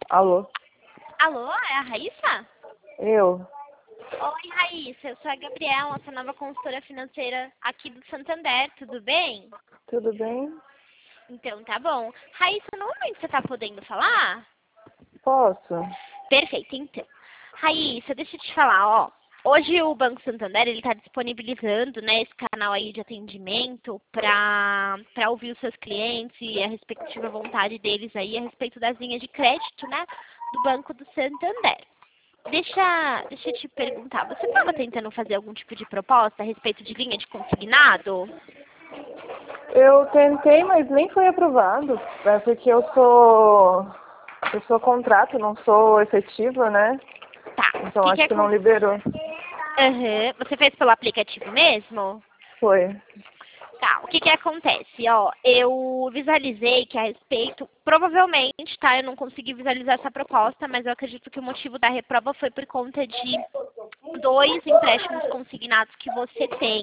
Alô? Alô, é a Raíssa? Eu? Oi, Raíssa, eu sou a Gabriela, sua nova consultora financeira aqui do Santander, tudo bem? Tudo bem? Então, tá bom. Raíssa, no momento você tá podendo falar? Posso? Perfeito, então. Raíssa, deixa eu te falar, ó. Hoje o Banco Santander, ele tá disponibilizando, né, esse canal aí de atendimento para ouvir os seus clientes e a respectiva vontade deles aí a respeito das linhas de crédito, né, do Banco do Santander. Deixa eu te perguntar, você estava tentando fazer algum tipo de proposta a respeito de linha de consignado? Eu tentei, mas nem foi aprovado. É porque eu sou contrato, não sou efetiva, né? Tá, o Então que acho que não liberou. Aham. Você fez pelo aplicativo mesmo? Foi. Tá, o que acontece? Ó, eu visualizei que a respeito, provavelmente, tá? Eu não consegui visualizar essa proposta, mas eu acredito que o motivo da reprova foi por conta de 2 empréstimos consignados que você tem.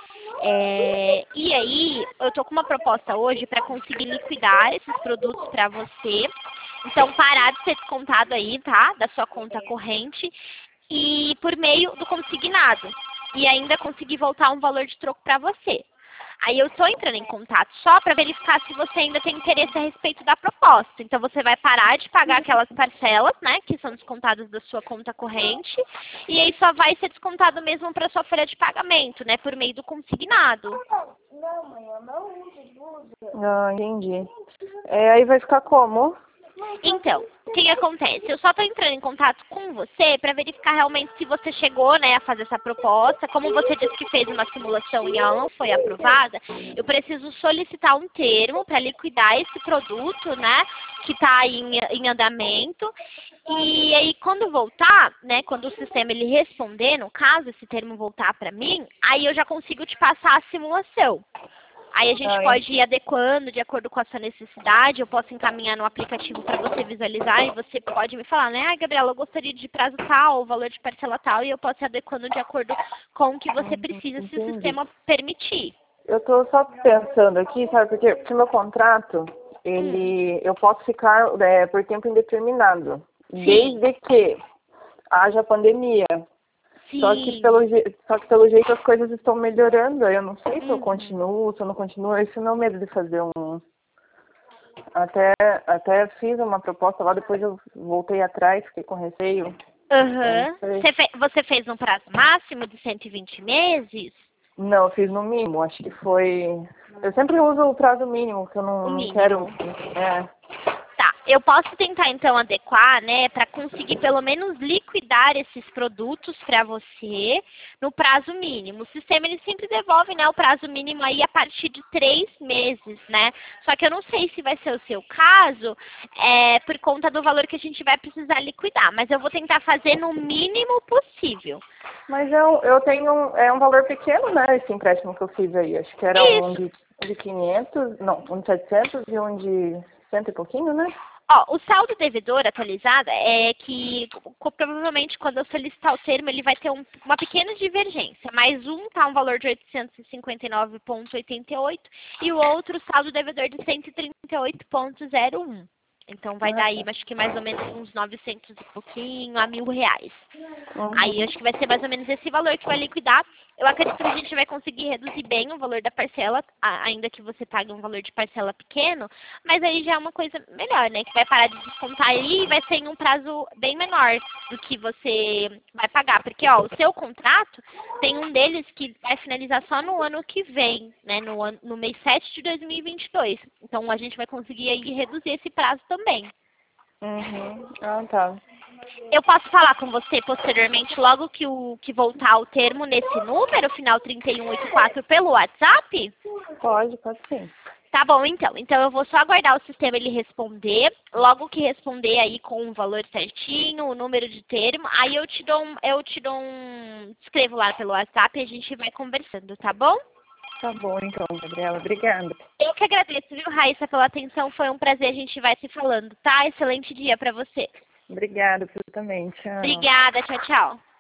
E aí, eu tô com uma proposta hoje para conseguir liquidar esses produtos para você. Então, parar de ser descontado aí, tá? Da sua conta corrente e por meio do consignado. E ainda conseguir voltar um valor de troco para você. Aí eu estou entrando em contato só para verificar se você ainda tem interesse a respeito da proposta. Então você vai parar de pagar aquelas parcelas, né, que são descontadas da sua conta corrente, e aí só vai ser descontado mesmo para sua folha de pagamento, né, por meio do consignado. Não, mãe, eu não uso. Ah, entendi. Aí vai ficar como? Então, o que acontece? Eu só estou entrando em contato com você para verificar realmente se você chegou, né, a fazer essa proposta. Como você disse que fez uma simulação e ela não foi aprovada, eu preciso solicitar um termo para liquidar esse produto, né, que está em andamento. E aí, quando voltar, né, quando o sistema ele responder, no caso, esse termo voltar para mim, aí eu já consigo te passar a simulação. Aí a gente pode ir adequando de acordo com a sua necessidade, eu posso encaminhar no aplicativo para você visualizar e você pode me falar, né? Ah, Gabriela, eu gostaria de prazo tal, o valor de parcela tal, e eu posso ir adequando de acordo com o que você precisa, se o Entendi. sistema permitir. Eu tô só pensando aqui, sabe, porque meu contrato, eu posso ficar por tempo indeterminado, Sim, desde que haja pandemia. Só que sim. pelo jeito as coisas estão melhorando. Eu não sei se eu Uhum. continuo, se eu não continuo. Esse é o meu medo de fazer um. Até fiz uma proposta lá, depois eu voltei atrás, fiquei com receio. Eu não Aham. sei. Você fez um prazo máximo de 120 meses? Não, eu fiz no mínimo, acho que foi. Eu sempre uso o prazo mínimo, que eu O não quero. mínimo. É. Tá, eu posso tentar então adequar, né, para conseguir pelo menos liquidar esses produtos para você no prazo mínimo. O sistema ele sempre devolve, né, o prazo mínimo aí a partir de 3 meses, né? Só que eu não sei se vai ser o seu caso, por conta do valor que a gente vai precisar liquidar, mas eu vou tentar fazer no mínimo possível. Mas eu tenho um valor pequeno, né, esse empréstimo que eu fiz aí. Acho que era um Isso. de 500, não, um de 700 e um de cento e pouquinho, né? Ó, o saldo devedor atualizado é que provavelmente quando eu solicitar o termo ele vai ter uma pequena divergência. Mais um tá um valor de 859,88 e o outro saldo devedor de 138,01. Então vai Ah, dar aí, tá. acho que mais ou menos uns 900 e pouquinho a R$ 1.000. Aí Uhum. acho que vai ser mais ou menos esse valor que vai liquidar. Eu acredito que a gente vai conseguir reduzir bem o valor da parcela, ainda que você pague um valor de parcela pequeno, mas aí já é uma coisa melhor, né? Que vai parar de descontar aí e vai ser em um prazo bem menor do que você vai pagar. Porque, ó, o seu contrato tem um deles que vai finalizar só no ano que vem, né? No mês 7 de 2022. Então a gente vai conseguir aí reduzir esse prazo também. Uhum. Ah, tá. Eu posso falar com você posteriormente, logo que voltar o termo nesse número, final 3184, pelo WhatsApp? Pode sim. Tá bom, então. Então eu vou só aguardar o sistema ele responder. Logo que responder aí com o valor certinho, o número de termo, aí escrevo lá pelo WhatsApp e a gente vai conversando, tá bom? Tá bom, então, Gabriela. Obrigada. Eu que agradeço, viu, Raíssa, pela atenção. Foi um prazer, a gente vai se falando, tá? Excelente dia pra você. Obrigada, você também. Tchau. Obrigada, tchau, tchau.